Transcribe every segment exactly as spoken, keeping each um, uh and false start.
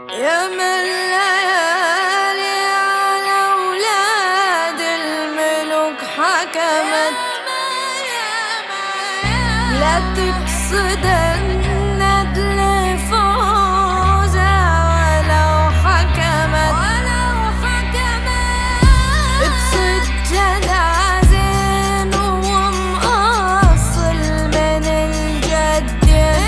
يا من ليالي على أولاد الملوك حكمت، لا تقصد الندل فوزا ولو حكمت، اقصد جنازين ومأصل من الجد،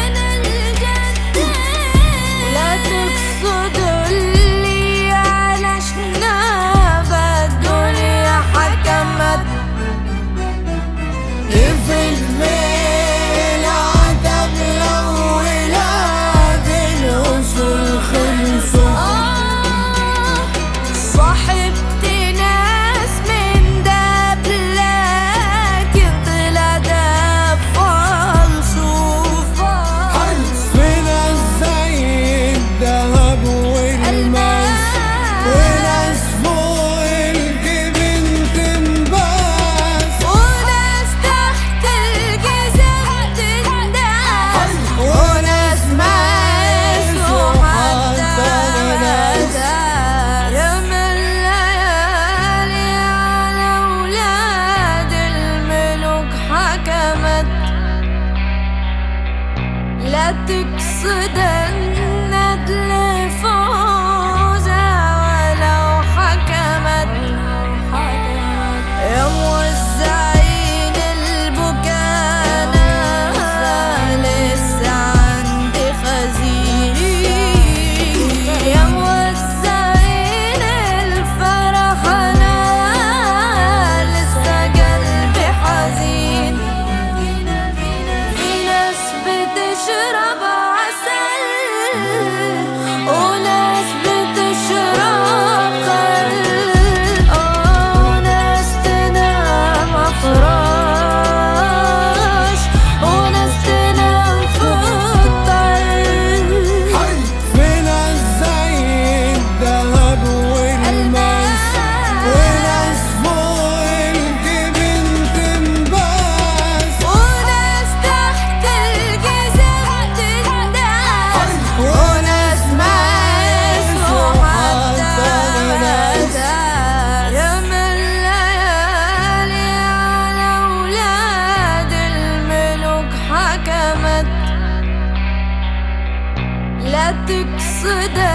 لا تقصد اللي على شناب الدنيا حكمت. في الليل عتب لو ولاد الأصول خلصوا، صاحبت ناس من داب لكن طلع داب فالصوف، في ناس زي الدهب والماس، وناس فوق الجبين تنباس، وناس تحت الجزم تنداس، وناس ماس وحتى ناس. يا من ليالي على أولاد الملوك حكمت، لا تقصد الندل فوزا ولو حكمت. يا موزعين البكاء أنا لسه عندي خزين، يا موزعين الفرح أنا لسه قلبي حزين. في ناس بتشرب عسل وناس بتشرب خل، وناس تنام فراش وناس تنام في الطل، في ناس زي الدهب والماس، وناس فوق الجبين تنباس، وناس تحت الجزم تنداس، وناس ماس وحتى ناس. يا من ليالي على أولاد الملوك حكمت، لا تقصد